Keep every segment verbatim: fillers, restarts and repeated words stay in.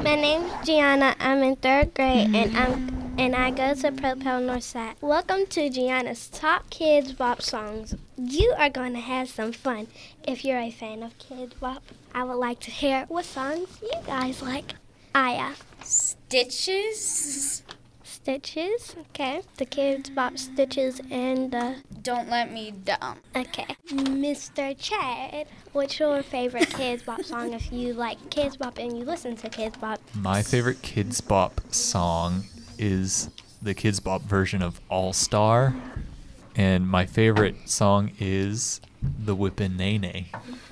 My name's Gianna. I'm in third grade, and I'm and I go to Propel Northside. Welcome to Gianna's Top Kids Bop Songs. You are going to have some fun. If you're a fan of Kids Bop, I would like to hear what songs you guys like. Aya. Stitches. Stitches, okay. The Kids Bop Stitches and uh Don't Let Me Down. Okay. Mister Chad, what's your favorite Kids Bop song if you like Kids Bop and you listen to Kids Bop? My favorite Kids Bop song is the Kids Bop version of All Star. And my favorite song is The Whippin' Nay Nay.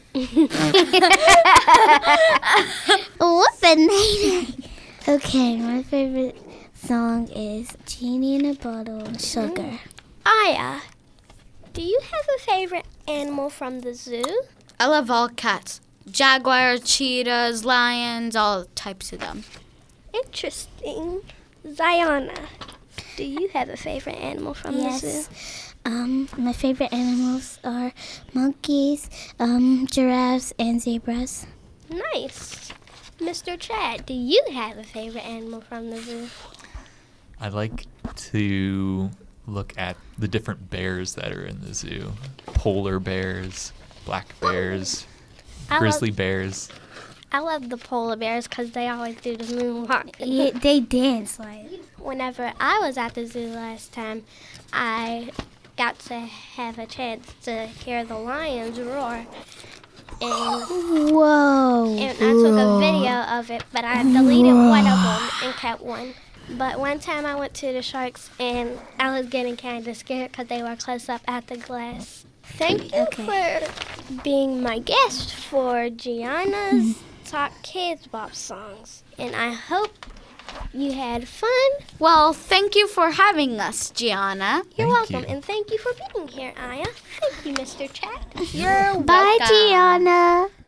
Whippin' Nay Nay. Okay, my favorite song is Genie in a Bottle, Sugar. Aya, do you have a favorite animal from the zoo? I love all cats. Jaguars, cheetahs, lions, all types of them. Interesting. Ziona, do you have a favorite animal from Yes. the zoo? Um, my favorite animals are monkeys, um, giraffes, and zebras. Nice. Mister Chad, do you have a favorite animal from the zoo? I like to look at the different bears that are in the zoo. Polar bears, black bears, I grizzly love, bears. I love the polar bears because they always do the moonwalk. Yeah, they dance like. Whenever I was at the zoo last time, I got to have a chance to hear the lions roar. And, Whoa. and I took a video of it, but I deleted one of them and kept one. But one time I went to the sharks, and I was getting kind of scared because they were close up at the glass. Thank you Okay. for being my guest for Gianna's Top Kids Bop Songs. And I hope you had fun. Well, thank you for having us, Gianna. You're Thank welcome. you. And thank you for being here, Aya. Thank you, Mister Chat. You're Bye, welcome. Gianna.